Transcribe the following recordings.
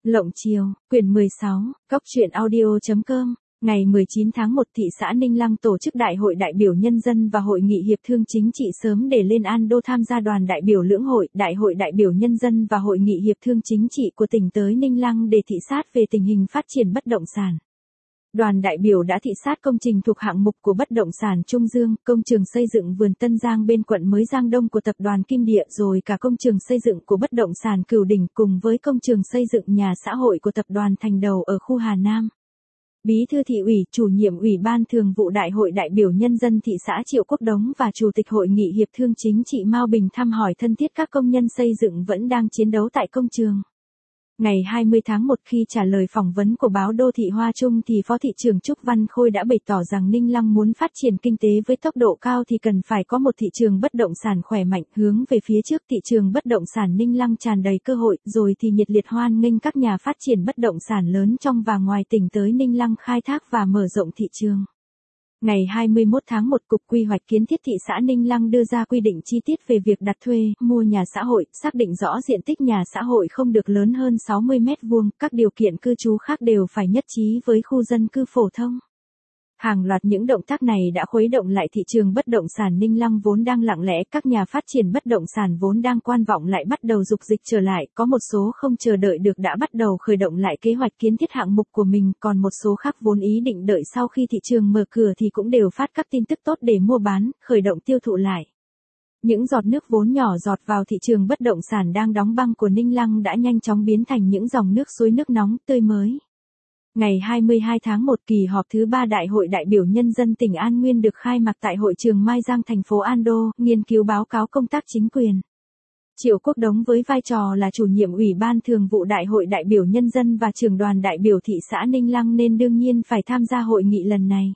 Lộng Chiều, quyển 16, Cóc truyện audio.com, ngày 19 tháng 1 thị xã Ninh Lăng tổ chức Đại hội đại biểu nhân dân và Hội nghị hiệp thương chính trị sớm để lên An-đô tham gia đoàn đại biểu lưỡng hội, Đại hội đại biểu nhân dân và Hội nghị hiệp thương chính trị của tỉnh tới Ninh Lăng để thị sát về tình hình phát triển bất động sản. Đoàn đại biểu đã thị sát công trình thuộc hạng mục của bất động sản Trung Dương, công trường xây dựng vườn Tân Giang bên quận mới Giang Đông của tập đoàn Kim Địa rồi cả công trường xây dựng của bất động sản Cửu Đỉnh cùng với công trường xây dựng nhà xã hội của tập đoàn Thành Đầu ở khu Hà Nam. Bí thư thị ủy, chủ nhiệm Ủy ban Thường vụ Đại hội đại biểu nhân dân thị xã Triệu Quốc Đống và Chủ tịch Hội nghị hiệp thương chính trị Mao Bình thăm hỏi thân thiết các công nhân xây dựng vẫn đang chiến đấu tại công trường. Ngày 20 tháng 1 khi trả lời phỏng vấn của báo Đô thị Hoa Trung thì Phó thị trưởng Trúc Văn Khôi đã bày tỏ rằng Ninh Lăng muốn phát triển kinh tế với tốc độ cao thì cần phải có một thị trường bất động sản khỏe mạnh, hướng về phía trước thị trường bất động sản Ninh Lăng tràn đầy cơ hội, rồi thì nhiệt liệt hoan nghênh các nhà phát triển bất động sản lớn trong và ngoài tỉnh tới Ninh Lăng khai thác và mở rộng thị trường. Ngày 21 tháng 1 Cục Quy hoạch Kiến thiết thị xã Ninh Lăng đưa ra quy định chi tiết về việc đặt thuê, mua nhà xã hội, xác định rõ diện tích nhà xã hội không được lớn hơn 60 m², các điều kiện cư trú khác đều phải nhất trí với khu dân cư phổ thông. Hàng loạt những động tác này đã khuấy động lại thị trường bất động sản Ninh Lăng vốn đang lặng lẽ, các nhà phát triển bất động sản vốn đang quan vọng lại bắt đầu dục dịch trở lại, có một số không chờ đợi được đã bắt đầu khởi động lại kế hoạch kiến thiết hạng mục của mình, còn một số khác vốn ý định đợi sau khi thị trường mở cửa thì cũng đều phát các tin tức tốt để mua bán, khởi động tiêu thụ lại. Những giọt nước vốn nhỏ giọt vào thị trường bất động sản đang đóng băng của Ninh Lăng đã nhanh chóng biến thành những dòng nước suối nước nóng, tươi mới. Ngày 22 tháng 1 kỳ họp thứ 3 Đại hội đại biểu nhân dân tỉnh An Nguyên được khai mạc tại hội trường Mai Giang thành phố An-đô, nghiên cứu báo cáo công tác chính quyền. Triệu Quốc Đống với vai trò là chủ nhiệm Ủy ban Thường vụ Đại hội đại biểu nhân dân và trưởng đoàn đại biểu thị xã Ninh Lăng nên đương nhiên phải tham gia hội nghị lần này.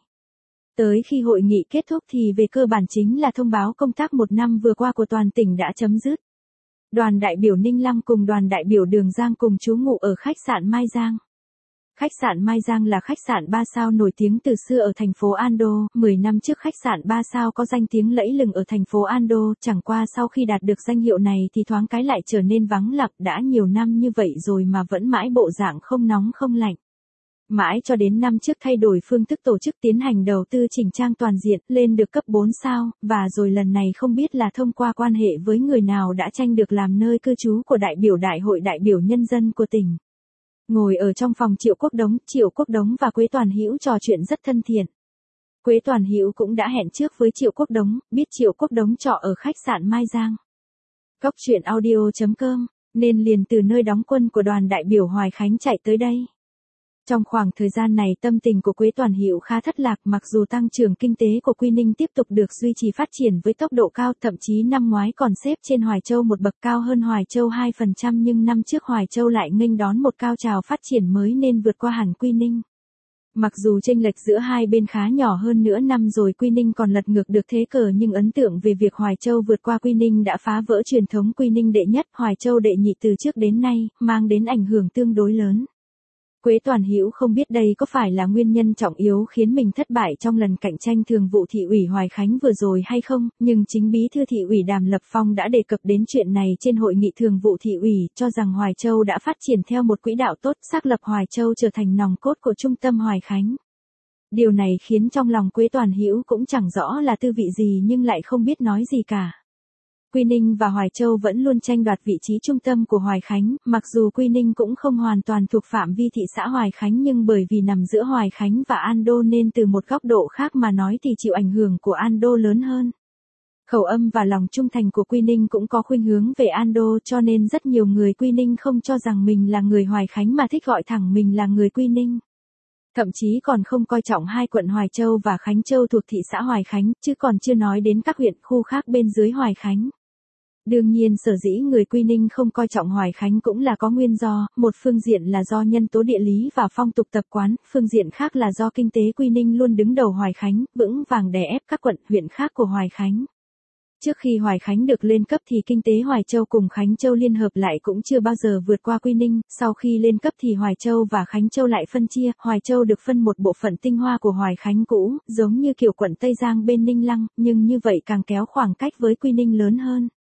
Tới khi hội nghị kết thúc thì về cơ bản chính là thông báo công tác một năm vừa qua của toàn tỉnh đã chấm dứt. Đoàn đại biểu Ninh Lăng cùng đoàn đại biểu Đường Giang cùng trú ngụ ở khách sạn Mai Giang. Khách sạn Mai Giang là khách sạn 3 sao nổi tiếng từ xưa ở thành phố An-đô, 10 năm trước khách sạn 3 sao có danh tiếng lẫy lừng ở thành phố An-đô, chẳng qua sau khi đạt được danh hiệu này thì thoáng cái lại trở nên vắng lặng, đã nhiều năm như vậy rồi mà vẫn mãi bộ dạng không nóng không lạnh. Mãi cho đến năm trước thay đổi phương thức tổ chức tiến hành đầu tư chỉnh trang toàn diện, lên được cấp 4 sao, và rồi lần này không biết là thông qua quan hệ với người nào đã tranh được làm nơi cư trú của đại biểu Đại hội đại biểu nhân dân của tỉnh. Ngồi ở trong phòng Triệu Quốc Đống và Quế Toàn Hữu trò chuyện rất thân thiện. Quế Toàn Hữu cũng đã hẹn trước với Triệu Quốc Đống, biết Triệu Quốc Đống trọ ở khách sạn Mai Giang. Cóc truyện audio.com, nên liền từ nơi đóng quân của đoàn đại biểu Hoài Khánh chạy tới đây. Trong khoảng thời gian này tâm tình của Quế Toàn Hữu khá thất lạc, mặc dù tăng trưởng kinh tế của Quy Ninh tiếp tục được duy trì phát triển với tốc độ cao, thậm chí năm ngoái còn xếp trên Hoài Châu một bậc, cao hơn Hoài Châu 2%, nhưng năm trước Hoài Châu lại nghênh đón một cao trào phát triển mới nên vượt qua hẳn Quy Ninh. Mặc dù chênh lệch giữa hai bên khá nhỏ, hơn nữa năm rồi Quy Ninh còn lật ngược được thế cờ, nhưng ấn tượng về việc Hoài Châu vượt qua Quy Ninh đã phá vỡ truyền thống Quy Ninh đệ nhất, Hoài Châu đệ nhị từ trước đến nay, mang đến ảnh hưởng tương đối lớn. Quế Toàn Hữu không biết đây có phải là nguyên nhân trọng yếu khiến mình thất bại trong lần cạnh tranh thường vụ thị ủy Hoài Khánh vừa rồi hay không, nhưng chính bí thư thị ủy Đàm Lập Phong đã đề cập đến chuyện này trên hội nghị thường vụ thị ủy, cho rằng Hoài Châu đã phát triển theo một quỹ đạo tốt, xác lập Hoài Châu trở thành nòng cốt của trung tâm Hoài Khánh. Điều này khiến trong lòng Quế Toàn Hữu cũng chẳng rõ là tư vị gì nhưng lại không biết nói gì cả. Quy Ninh và Hoài Châu vẫn luôn tranh đoạt vị trí trung tâm của Hoài Khánh, mặc dù Quy Ninh cũng không hoàn toàn thuộc phạm vi thị xã Hoài Khánh, nhưng bởi vì nằm giữa Hoài Khánh và An-đô nên từ một góc độ khác mà nói thì chịu ảnh hưởng của An-đô lớn hơn. Khẩu âm và lòng trung thành của Quy Ninh cũng có khuynh hướng về An-đô, cho nên rất nhiều người Quy Ninh không cho rằng mình là người Hoài Khánh mà thích gọi thẳng mình là người Quy Ninh. Thậm chí còn không coi trọng hai quận Hoài Châu và Khánh Châu thuộc thị xã Hoài Khánh, chứ còn chưa nói đến các huyện khu khác bên dưới Hoài Khánh. Đương nhiên sở dĩ người Quy Ninh không coi trọng Hoài Khánh cũng là có nguyên do, một phương diện là do nhân tố địa lý và phong tục tập quán, phương diện khác là do kinh tế Quy Ninh luôn đứng đầu Hoài Khánh, vững vàng đè ép các quận, huyện khác của Hoài Khánh. Trước khi Hoài Khánh được lên cấp thì kinh tế Hoài Châu cùng Khánh Châu liên hợp lại cũng chưa bao giờ vượt qua Quy Ninh, sau khi lên cấp thì Hoài Châu và Khánh Châu lại phân chia, Hoài Châu được phân một bộ phận tinh hoa của Hoài Khánh cũ, giống như kiểu quận Tây Giang bên Ninh Lăng, nhưng như vậy càng kéo khoảng cách với Quy Ninh lớn hơn.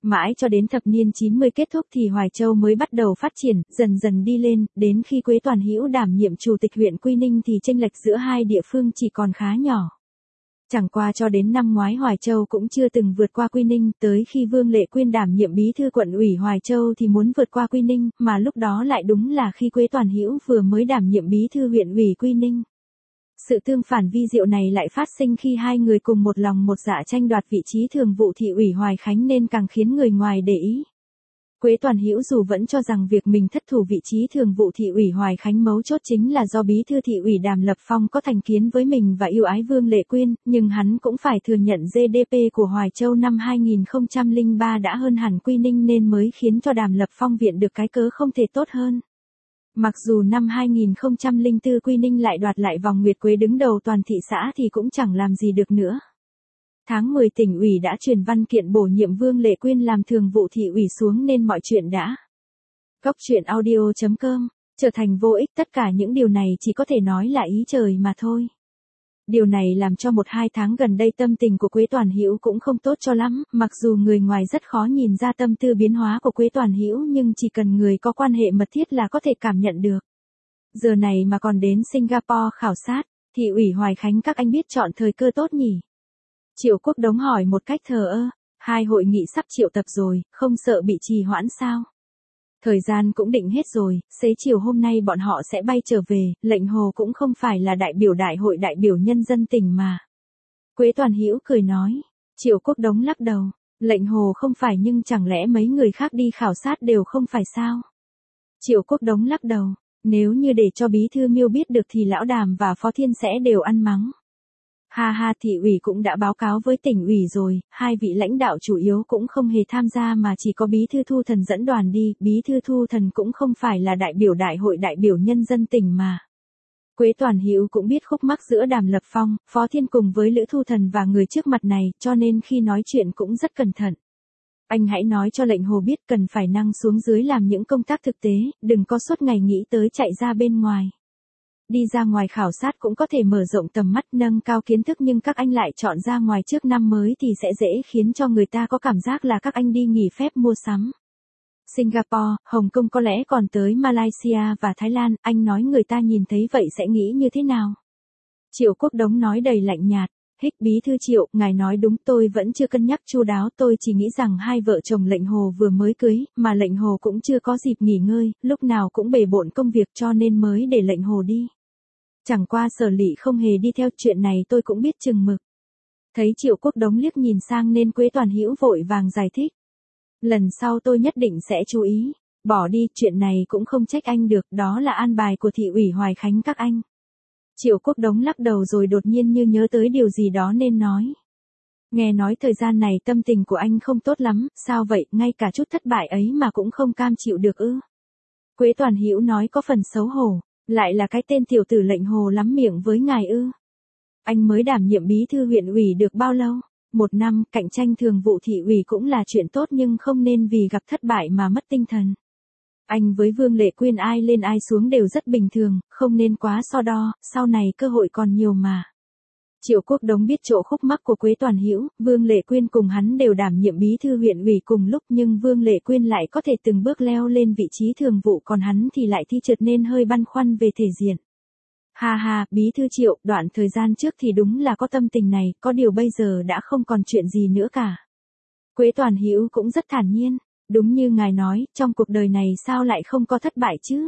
Mãi cho đến thập niên 90 kết thúc thì Hoài Châu mới bắt đầu phát triển, dần dần đi lên, đến khi Quế Toàn Hữu đảm nhiệm chủ tịch huyện Quy Ninh thì chênh lệch giữa hai địa phương chỉ còn khá nhỏ. Chẳng qua cho đến năm ngoái Hoài Châu cũng chưa từng vượt qua Quy Ninh, tới khi Vương Lệ Quyên đảm nhiệm bí thư quận ủy Hoài Châu thì muốn vượt qua Quy Ninh, mà lúc đó lại đúng là khi Quế Toàn Hữu vừa mới đảm nhiệm bí thư huyện ủy Quy Ninh. Sự tương phản vi diệu này lại phát sinh khi hai người cùng một lòng một dạ tranh đoạt vị trí thường vụ thị ủy Hoài Khánh nên càng khiến người ngoài để ý. Quế Toàn Hữu dù vẫn cho rằng việc mình thất thủ vị trí thường vụ thị ủy Hoài Khánh mấu chốt chính là do bí thư thị ủy Đàm Lập Phong có thành kiến với mình và yêu ái Vương Lệ Quyên, nhưng hắn cũng phải thừa nhận GDP của Hoài Châu năm 2003 đã hơn hẳn Quy Ninh nên mới khiến cho Đàm Lập Phong viện được cái cớ không thể tốt hơn. Mặc dù năm 2004 Quy Ninh lại đoạt lại vòng nguyệt quế đứng đầu toàn thị xã thì cũng chẳng làm gì được nữa. Tháng 10 tỉnh ủy đã truyền văn kiện bổ nhiệm Vương Lệ Quyên làm thường vụ thị ủy xuống nên mọi chuyện đã. Góc truyện audio.com, trở thành vô ích, tất cả những điều này chỉ có thể nói là ý trời mà thôi. Điều này làm cho 1-2 tháng gần đây tâm tình của Quế Toàn Hữu cũng không tốt cho lắm, mặc dù người ngoài rất khó nhìn ra tâm tư biến hóa của Quế Toàn Hữu nhưng chỉ cần người có quan hệ mật thiết là có thể cảm nhận được. Giờ này mà còn đến Singapore khảo sát, thị ủy Hoài Khánh các anh biết chọn thời cơ tốt nhỉ? Triệu Quốc Đống hỏi một cách thờ ơ, hai hội nghị sắp triệu tập rồi, không sợ bị trì hoãn sao? Thời gian cũng định hết rồi, xế chiều hôm nay bọn họ sẽ bay trở về, Lệnh Hồ cũng không phải là đại biểu đại hội đại biểu nhân dân tỉnh mà. Quế Toàn Hữu cười nói, Triệu Quốc Đống lắc đầu, Lệnh Hồ không phải nhưng chẳng lẽ mấy người khác đi khảo sát đều không phải sao? Triệu Quốc Đống lắc đầu, nếu như để cho bí thư Miêu biết được thì lão Đàm và Phó Thiên sẽ đều ăn mắng. Ha ha, thị ủy cũng đã báo cáo với tỉnh ủy rồi, hai vị lãnh đạo chủ yếu cũng không hề tham gia mà chỉ có bí thư Thu Thần dẫn đoàn đi, bí thư Thu Thần cũng không phải là đại biểu đại hội đại biểu nhân dân tỉnh mà. Quế Toàn Hữu cũng biết khúc mắc giữa Đàm Lập Phong, Phó Thiên cùng với Lữ Thu Thần và người trước mặt này, cho nên khi nói chuyện cũng rất cẩn thận. Anh hãy nói cho Lệnh Hồ biết cần phải năng xuống dưới làm những công tác thực tế, đừng có suốt ngày nghĩ tới chạy ra bên ngoài. Đi ra ngoài khảo sát cũng có thể mở rộng tầm mắt nâng cao kiến thức nhưng các anh lại chọn ra ngoài trước năm mới thì sẽ dễ khiến cho người ta có cảm giác là các anh đi nghỉ phép mua sắm. Singapore, Hồng Kông có lẽ còn tới Malaysia và Thái Lan, anh nói người ta nhìn thấy vậy sẽ nghĩ như thế nào? Triệu Quốc Đống nói đầy lạnh nhạt, hích bí thư Triệu, ngài nói đúng, tôi vẫn chưa cân nhắc chu đáo, tôi chỉ nghĩ rằng hai vợ chồng Lệnh Hồ vừa mới cưới, mà Lệnh Hồ cũng chưa có dịp nghỉ ngơi, lúc nào cũng bề bộn công việc cho nên mới để Lệnh Hồ đi. Chẳng qua Sở Lị không hề đi theo chuyện này tôi cũng biết chừng mực. Thấy Triệu Quốc Đống liếc nhìn sang nên Quế Toàn Hữu vội vàng giải thích. Lần sau tôi nhất định sẽ chú ý. Bỏ đi, chuyện này cũng không trách anh được, đó là an bài của thị ủy Hoài Khánh các anh. Triệu Quốc Đống lắc đầu rồi đột nhiên như nhớ tới điều gì đó nên nói. Nghe nói thời gian này tâm tình của anh không tốt lắm, sao vậy, ngay cả chút thất bại ấy mà cũng không cam chịu được ư? Quế Toàn Hữu nói có phần xấu hổ. Lại là cái tên tiểu tử Lệnh Hồ lắm miệng với ngài ư? Anh mới đảm nhiệm bí thư huyện ủy được bao lâu? 1 năm, cạnh tranh thường vụ thị ủy cũng là chuyện tốt nhưng không nên vì gặp thất bại mà mất tinh thần. Anh với Vương Lệ Quyên ai lên ai xuống đều rất bình thường, không nên quá so đo, sau này cơ hội còn nhiều mà. Triệu Quốc Đống biết chỗ khúc mắc của Quế Toàn Hữu, Vương Lệ Quyên cùng hắn đều đảm nhiệm bí thư huyện ủy cùng lúc nhưng Vương Lệ Quyên lại có thể từng bước leo lên vị trí thường vụ còn hắn thì lại thi trượt nên hơi băn khoăn về thể diện. Ha ha, bí thư Triệu, đoạn thời gian trước thì đúng là có tâm tình này, có điều bây giờ đã không còn chuyện gì nữa cả. Quế Toàn Hữu cũng rất thản nhiên, đúng như ngài nói, trong cuộc đời này sao lại không có thất bại chứ?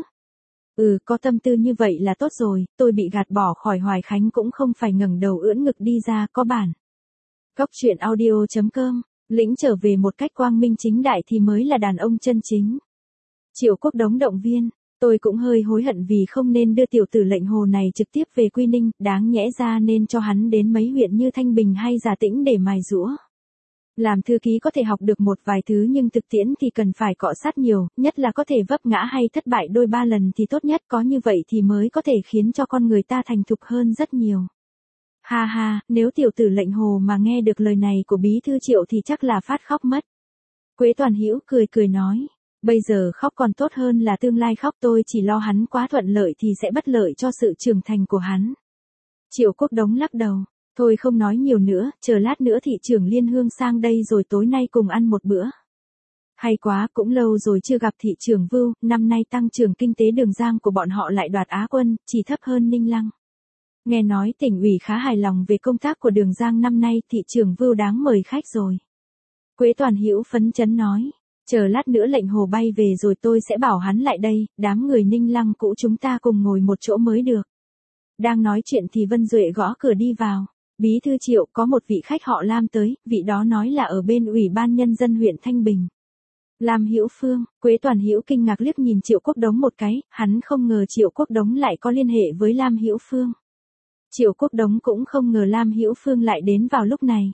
Có tâm tư như vậy là tốt rồi, tôi bị gạt bỏ khỏi Hoài Khánh cũng không phải ngẩng đầu ưỡn ngực đi ra, có bản. Góc truyện audio.com, lĩnh trở về một cách quang minh chính đại thì mới là đàn ông chân chính. Triệu Quốc Đống động viên, tôi cũng hơi hối hận vì không nên đưa tiểu tử Lệnh Hồ này trực tiếp về Quy Ninh, đáng nhẽ ra nên cho hắn đến mấy huyện như Thanh Bình hay Hà Tĩnh để mài giũa. Làm thư ký có thể học được một vài thứ nhưng thực tiễn thì cần phải cọ sát nhiều, nhất là có thể vấp ngã hay thất bại đôi ba lần thì tốt nhất, có như vậy thì mới có thể khiến cho con người ta thành thục hơn rất nhiều. Ha ha, nếu tiểu tử Lệnh Hồ mà nghe được lời này của bí thư Triệu thì chắc là phát khóc mất. Quế Toàn Hữu cười cười nói, bây giờ khóc còn tốt hơn là tương lai khóc, tôi chỉ lo hắn quá thuận lợi thì sẽ bất lợi cho sự trưởng thành của hắn. Triệu Quốc Đống lắc đầu. Thôi không nói nhiều nữa, chờ lát nữa thị trưởng Liên Hương sang đây rồi tối nay cùng ăn một bữa. Hay quá, cũng lâu rồi chưa gặp thị trưởng Vưu, năm nay tăng trưởng kinh tế Đường Giang của bọn họ lại đoạt Á quân, chỉ thấp hơn Ninh Lăng. Nghe nói tỉnh ủy khá hài lòng về công tác của Đường Giang năm nay, thị trưởng Vưu đáng mời khách rồi. Quế Toàn Hữu phấn chấn nói, chờ lát nữa lệnh Hồ bay về rồi tôi sẽ bảo hắn lại đây, đám người Ninh Lăng cũ chúng ta cùng ngồi một chỗ mới được. Đang nói chuyện thì Vân Duệ gõ cửa đi vào. Bí thư Triệu, có một vị khách họ Lam tới, vị đó nói là ở bên Ủy ban Nhân dân huyện Thanh Bình. Lam Hữu Phương, Quế Toàn Hữu kinh ngạc liếc nhìn Triệu Quốc Đống một cái, hắn không ngờ Triệu Quốc Đống lại có liên hệ với Lam Hữu Phương. Triệu Quốc Đống cũng không ngờ Lam Hữu Phương lại đến vào lúc này.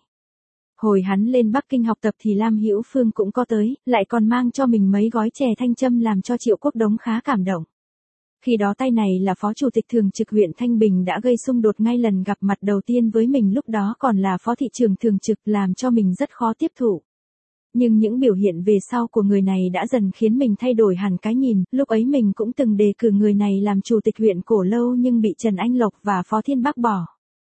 Hồi hắn lên Bắc Kinh học tập thì Lam Hữu Phương cũng có tới, lại còn mang cho mình mấy gói chè thanh châm làm cho Triệu Quốc Đống khá cảm động. Khi đó tay này là phó chủ tịch thường trực huyện Thanh Bình đã gây xung đột ngay lần gặp mặt đầu tiên với mình, lúc đó còn là phó thị trưởng thường trực, làm cho mình rất khó tiếp thụ. Nhưng những biểu hiện về sau của người này đã dần khiến mình thay đổi hẳn cái nhìn, lúc ấy mình cũng từng đề cử người này làm chủ tịch huyện Cổ Lâu nhưng bị Trần Anh Lộc và Phó Thiên bác bỏ.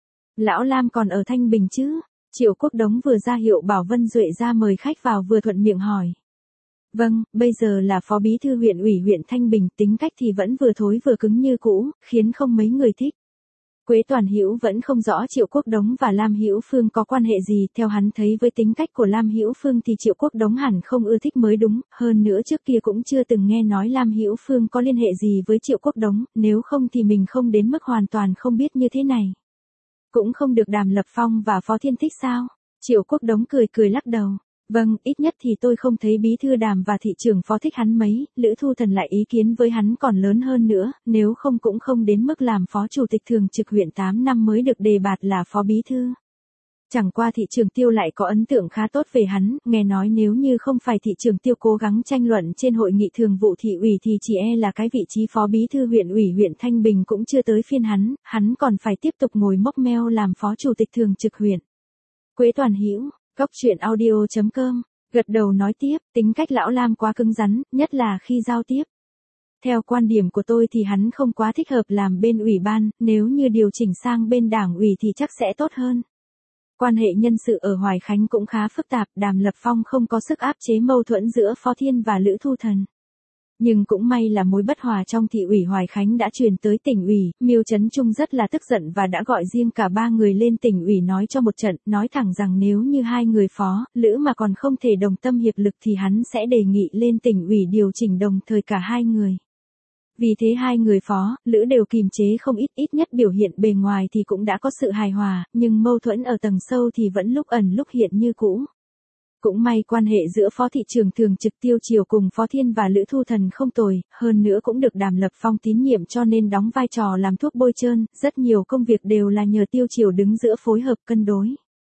Lão Lam còn ở Thanh Bình chứ? Triệu Quốc Đống vừa ra hiệu bảo Vân Duệ ra mời khách vào vừa thuận miệng hỏi. Vâng, bây giờ là phó bí thư huyện ủy huyện Thanh Bình, tính cách thì vẫn vừa thối vừa cứng như cũ, khiến không mấy người thích. Quế Toàn Hữu vẫn không rõ Triệu Quốc Đống và Lam Hữu Phương có quan hệ gì, theo hắn thấy với tính cách của Lam Hữu Phương thì Triệu Quốc Đống hẳn không ưa thích mới đúng, hơn nữa trước kia cũng chưa từng nghe nói Lam Hữu Phương có liên hệ gì với Triệu Quốc Đống, nếu không thì mình không đến mức hoàn toàn không biết như thế này. Cũng không được Đàm Lập Phong và Phó Thiên thích sao? Triệu Quốc Đống cười cười lắc đầu. Vâng, ít nhất thì tôi không thấy bí thư Đàm và thị trưởng Phó thích hắn mấy, Lữ Thu Thần lại ý kiến với hắn còn lớn hơn nữa, nếu không cũng không đến mức làm phó chủ tịch thường trực huyện 8 năm mới được đề bạt là phó bí thư. Chẳng qua thị trưởng Tiêu lại có ấn tượng khá tốt về hắn, nghe nói nếu như không phải thị trưởng Tiêu cố gắng tranh luận trên hội nghị thường vụ thị ủy thì chỉ là cái vị trí phó bí thư huyện ủy huyện Thanh Bình cũng chưa tới phiên hắn còn phải tiếp tục ngồi mốc meo làm phó chủ tịch thường trực huyện. Quế Toàn Hữu, Cóc Truyện Audio.com, gật đầu nói tiếp, tính cách lão Lam quá cứng rắn, nhất là khi giao tiếp. Theo quan điểm của tôi thì hắn không quá thích hợp làm bên ủy ban, nếu như điều chỉnh sang bên đảng ủy thì chắc sẽ tốt hơn. Quan hệ nhân sự ở Hoài Khánh cũng khá phức tạp, Đàm Lập Phong không có sức áp chế mâu thuẫn giữa Phó Thiên và Lữ Thu Thần. Nhưng cũng may là mối bất hòa trong thị ủy Hoài Khánh đã truyền tới tỉnh ủy, Miêu Trấn Trung rất là tức giận và đã gọi riêng cả ba người lên tỉnh ủy nói cho một trận, nói thẳng rằng nếu như hai người Phó, Lữ mà còn không thể đồng tâm hiệp lực thì hắn sẽ đề nghị lên tỉnh ủy điều chỉnh đồng thời cả hai người. Vì thế hai người Phó, Lữ đều kìm chế không ít nhất biểu hiện bề ngoài thì cũng đã có sự hài hòa, nhưng mâu thuẫn ở tầng sâu thì vẫn lúc ẩn lúc hiện như cũ. Cũng may quan hệ giữa Phó thị trưởng thường trực Tiêu Triều cùng Phó Thiên và Lữ Thu Thần không tồi, hơn nữa cũng được Đàm Lập Phong tín nhiệm cho nên đóng vai trò làm thuốc bôi trơn, rất nhiều công việc đều là nhờ Tiêu Triều đứng giữa phối hợp cân đối.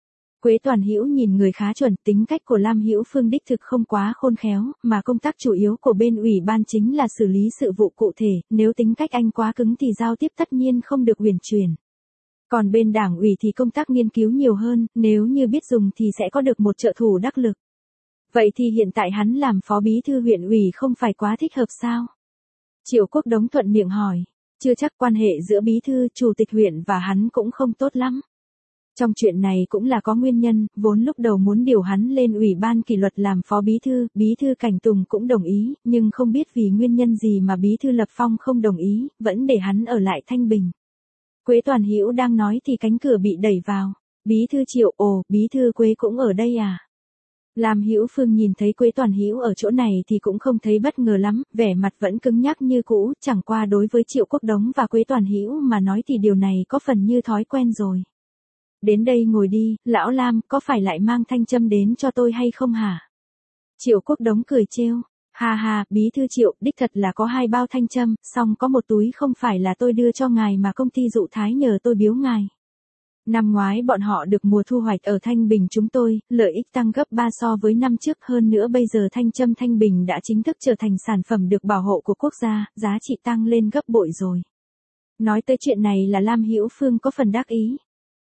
Quế Toàn Hữu nhìn người khá chuẩn, tính cách của Lam Hữu Phương đích thực không quá khôn khéo, mà công tác chủ yếu của bên ủy ban chính là xử lý sự vụ cụ thể, nếu tính cách anh quá cứng thì giao tiếp tất nhiên không được uyển chuyển. Còn bên đảng ủy thì công tác nghiên cứu nhiều hơn, nếu như biết dùng thì sẽ có được một trợ thủ đắc lực. Vậy thì hiện tại hắn làm phó bí thư huyện ủy không phải quá thích hợp sao? Triệu Quốc Đống thuận miệng hỏi, chưa chắc, quan hệ giữa bí thư, chủ tịch huyện và hắn cũng không tốt lắm. Trong chuyện này cũng là có nguyên nhân, vốn lúc đầu muốn điều hắn lên ủy ban kỷ luật làm phó bí thư Cảnh Tùng cũng đồng ý, nhưng không biết vì nguyên nhân gì mà bí thư Lập Phong không đồng ý, vẫn để hắn ở lại Thanh Bình. Quế Toàn Hữu đang nói thì cánh cửa bị đẩy vào. Bí thư Triệu, ồ, bí thư Quế cũng ở đây à? Lam Hữu Phương nhìn thấy Quế Toàn Hữu ở chỗ này thì cũng không thấy bất ngờ lắm, vẻ mặt vẫn cứng nhắc như cũ, chẳng qua đối với Triệu Quốc Đống và Quế Toàn Hữu mà nói thì điều này có phần như thói quen rồi. Đến đây ngồi đi, lão Lam, có phải lại mang thanh châm đến cho tôi hay không hả? Triệu Quốc Đống cười trêu. Ha ha, bí thư Triệu, đích thật là có 2 bao thanh châm, xong có một túi không phải là tôi đưa cho ngài mà công ty Dụ Thái nhờ tôi biếu ngài. Năm ngoái bọn họ được mùa thu hoạch ở Thanh Bình chúng tôi, lợi ích tăng gấp 3 so với năm trước, hơn nữa bây giờ thanh châm Thanh Bình đã chính thức trở thành sản phẩm được bảo hộ của quốc gia, giá trị tăng lên gấp bội rồi. Nói tới chuyện này là Lam Hữu Phương có phần đắc ý.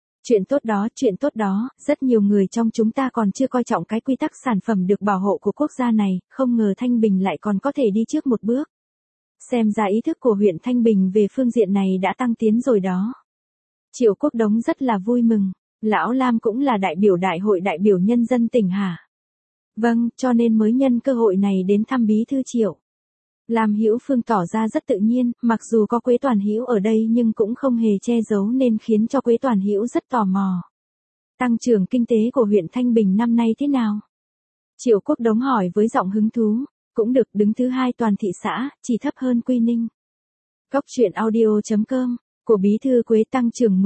Chuyện tốt đó, rất nhiều người trong chúng ta còn chưa coi trọng cái quy tắc sản phẩm được bảo hộ của quốc gia này, không ngờ Thanh Bình lại còn có thể đi trước một bước. Xem ra ý thức của huyện Thanh Bình về phương diện này đã tăng tiến rồi đó. Triệu Quốc Đống rất là vui mừng, lão Lam cũng là đại biểu đại hội đại biểu nhân dân tỉnh hả? Vâng, cho nên mới nhân cơ hội này đến thăm bí thư Triệu. Lam Hữu Phương tỏ ra rất tự nhiên, mặc dù có Quế Toàn Hữu ở đây nhưng cũng không hề che giấu nên khiến cho Quế Toàn Hữu rất tò mò. Tăng trưởng kinh tế của huyện Thanh Bình năm nay thế nào? Triệu Quốc Đống hỏi với giọng hứng thú. Cũng được, đứng thứ 2 toàn thị xã, chỉ thấp hơn Quy Ninh. Góc truyện audio.com, của bí thư Quế tăng trưởng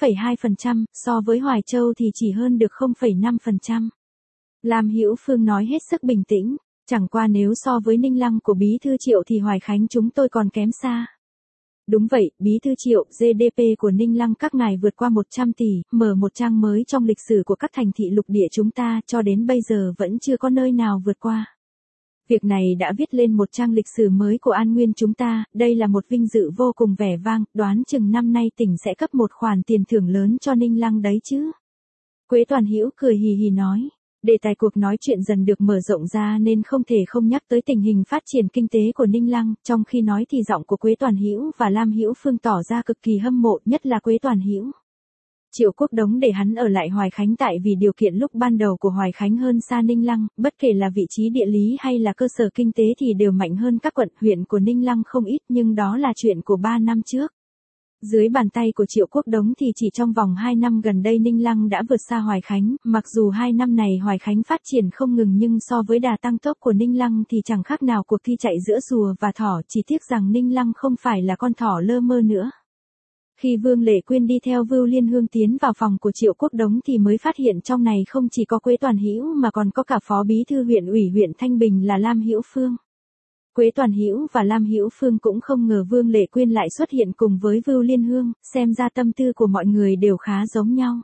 19,2%, so với Hoài Châu thì chỉ hơn được 0,5%. Lam Hữu Phương nói hết sức bình tĩnh, chẳng qua nếu so với Ninh Lăng của bí thư Triệu thì Hoài Khánh chúng tôi còn kém xa. Đúng vậy, bí thư Triệu, GDP của Ninh Lăng các ngài vượt qua 100 tỷ, mở một trang mới trong lịch sử của các thành thị lục địa chúng ta, cho đến bây giờ vẫn chưa có nơi nào vượt qua. Việc này đã viết lên một trang lịch sử mới của An Nguyên chúng ta, đây là một vinh dự vô cùng vẻ vang, đoán chừng năm nay tỉnh sẽ cấp một khoản tiền thưởng lớn cho Ninh Lăng đấy chứ. Quế Toàn Hữu cười hì hì nói, đề tài cuộc nói chuyện dần được mở rộng ra nên không thể không nhắc tới tình hình phát triển kinh tế của Ninh Lăng, trong khi nói thì giọng của Quế Toàn Hữu và Lam Hữu Phương tỏ ra cực kỳ hâm mộ, nhất là Quế Toàn Hữu. Triệu Quốc Đống để hắn ở lại Hoài Khánh tại vì điều kiện lúc ban đầu của Hoài Khánh hơn xa Ninh Lăng, bất kể là vị trí địa lý hay là cơ sở kinh tế thì đều mạnh hơn các quận huyện của Ninh Lăng không ít, nhưng đó là chuyện của 3 năm trước. Dưới bàn tay của Triệu Quốc Đống thì chỉ trong vòng 2 năm gần đây Ninh Lăng đã vượt xa Hoài Khánh, mặc dù 2 năm này Hoài Khánh phát triển không ngừng nhưng so với đà tăng tốc của Ninh Lăng thì chẳng khác nào cuộc thi chạy giữa rùa và thỏ, chỉ tiếc rằng Ninh Lăng không phải là con thỏ lơ mơ nữa. Khi Vương Lệ Quyên đi theo Vưu Liên Hương tiến vào phòng của Triệu Quốc Đống thì mới phát hiện trong này không chỉ có Quế Toàn Hữu mà còn có cả Phó Bí thư huyện ủy huyện Thanh Bình là Lam Hữu Phương. Quế Toàn Hữu và Lam Hữu Phương cũng không ngờ Vương Lệ Quyên lại xuất hiện cùng với Vưu Liên Hương, xem ra tâm tư của mọi người đều khá giống nhau.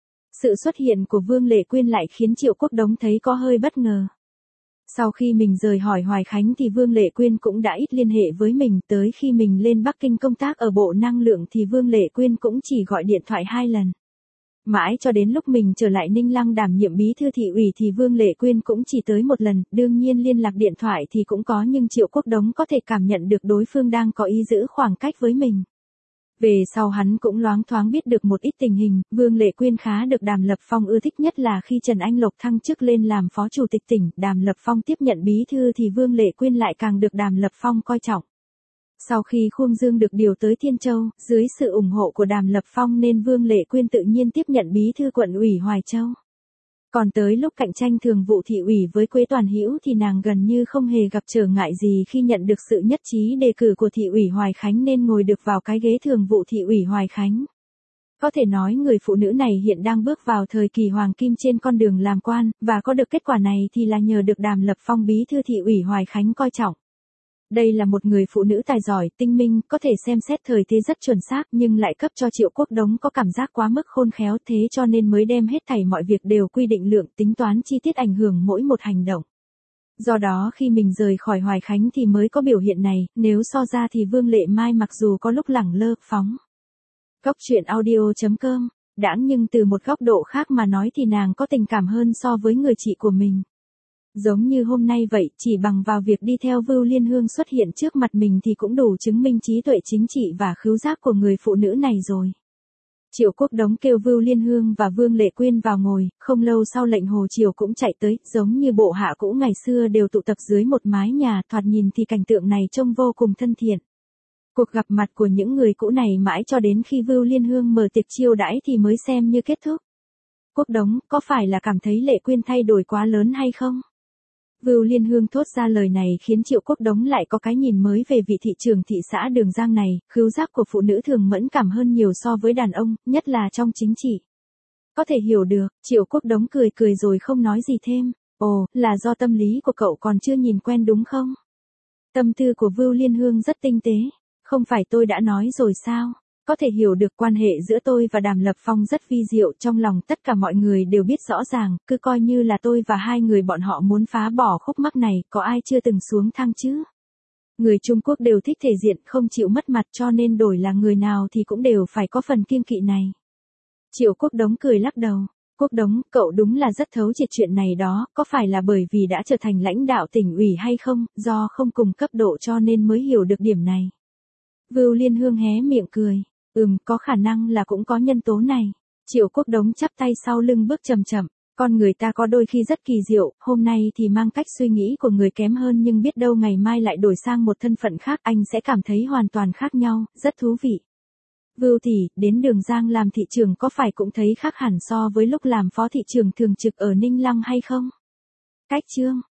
Sự xuất hiện của Vương Lệ Quyên lại khiến Triệu Quốc Đống thấy có hơi bất ngờ. Sau khi mình rời hỏi Hoài Khánh thì Vương Lệ Quyên cũng đã ít liên hệ với mình, tới khi mình lên Bắc Kinh công tác ở Bộ Năng lượng thì Vương Lệ Quyên cũng chỉ gọi điện thoại 2 lần. Mãi cho đến lúc mình trở lại Ninh Lăng đảm nhiệm bí thư thị ủy thì Vương Lệ Quyên cũng chỉ tới một lần, đương nhiên liên lạc điện thoại thì cũng có nhưng Triệu Quốc Đống có thể cảm nhận được đối phương đang có ý giữ khoảng cách với mình. Về sau hắn cũng loáng thoáng biết được một ít tình hình, Vương Lệ Quyên khá được Đàm Lập Phong ưa thích, nhất là khi Trần Anh Lộc thăng chức lên làm phó chủ tịch tỉnh, Đàm Lập Phong tiếp nhận bí thư thì Vương Lệ Quyên lại càng được Đàm Lập Phong coi trọng. Sau khi Khuông Dương được điều tới Thiên Châu, dưới sự ủng hộ của Đàm Lập Phong nên Vương Lệ Quyên tự nhiên tiếp nhận bí thư quận ủy Hoài Châu. Còn tới lúc cạnh tranh thường vụ thị ủy với Quế Toàn Hữu thì nàng gần như không hề gặp trở ngại gì khi nhận được sự nhất trí đề cử của thị ủy Hoài Khánh nên ngồi được vào cái ghế thường vụ thị ủy Hoài Khánh. Có thể nói người phụ nữ này hiện đang bước vào thời kỳ hoàng kim trên con đường làm quan, và có được kết quả này thì là nhờ được Đàm Lập Phong bí thư thị ủy Hoài Khánh coi trọng. Đây là một người phụ nữ tài giỏi, tinh minh, có thể xem xét thời thế rất chuẩn xác nhưng lại cấp cho Triệu Quốc Đống có cảm giác quá mức khôn khéo, thế cho nên mới đem hết thảy mọi việc đều quy định lượng, tính toán chi tiết ảnh hưởng mỗi một hành động. Do đó khi mình rời khỏi Hoài Khánh thì mới có biểu hiện này, nếu so ra thì Vương Lệ Mai mặc dù có lúc lẳng lơ, phóng. Góc truyện audio.com, đãng nhưng từ một góc độ khác mà nói thì nàng có tình cảm hơn so với người chị của mình. Giống như hôm nay vậy, chỉ bằng vào việc đi theo Vưu Liên Hương xuất hiện trước mặt mình thì cũng đủ chứng minh trí tuệ chính trị và khứu giác của người phụ nữ này rồi. Triệu Quốc Đống kêu Vưu Liên Hương và Vương Lệ Quyên vào ngồi, không lâu sau lệnh Hồ Triều cũng chạy tới, giống như bộ hạ cũ ngày xưa đều tụ tập dưới một mái nhà, thoạt nhìn thì cảnh tượng này trông vô cùng thân thiện. Cuộc gặp mặt của những người cũ này mãi cho đến khi Vưu Liên Hương mở tiệc chiêu đãi thì mới xem như kết thúc. Quốc Đống, có phải là cảm thấy Lệ Quyên thay đổi quá lớn hay không? Vưu Liên Hương thốt ra lời này khiến Triệu Quốc Đống lại có cái nhìn mới về vị thị trưởng thị xã Đường Giang này, khứu giác của phụ nữ thường mẫn cảm hơn nhiều so với đàn ông, nhất là trong chính trị. Có thể hiểu được, Triệu Quốc Đống cười cười rồi không nói gì thêm, ồ, là do tâm lý của cậu còn chưa nhìn quen đúng không? Tâm tư của Vưu Liên Hương rất tinh tế, không phải tôi đã nói rồi sao? Có thể hiểu được quan hệ giữa tôi và Đàm Lập Phong rất vi diệu, trong lòng tất cả mọi người đều biết rõ ràng, cứ coi như là tôi và hai người bọn họ muốn phá bỏ khúc mắc này, có ai chưa từng xuống thang chứ? Người Trung Quốc đều thích thể diện, không chịu mất mặt cho nên đổi là người nào thì cũng đều phải có phần kiêng kỵ này. Triệu Quốc Đống cười lắc đầu, Quốc Đống, cậu đúng là rất thấu triệt chuyện này đó, có phải là bởi vì đã trở thành lãnh đạo tỉnh ủy hay không, do không cùng cấp độ cho nên mới hiểu được điểm này. Vưu Liên Hương hé miệng cười. Có khả năng là cũng có nhân tố này. Triệu Quốc Đống chắp tay sau lưng bước chậm chậm. Con người ta có đôi khi rất kỳ diệu, hôm nay thì mang cách suy nghĩ của người kém hơn nhưng biết đâu ngày mai lại đổi sang một thân phận khác, anh sẽ cảm thấy hoàn toàn khác nhau, rất thú vị. Vưu tỷ, đến Đường Giang làm thị trưởng có phải cũng thấy khác hẳn so với lúc làm phó thị trưởng thường trực ở Ninh Lăng hay không? Cách Trương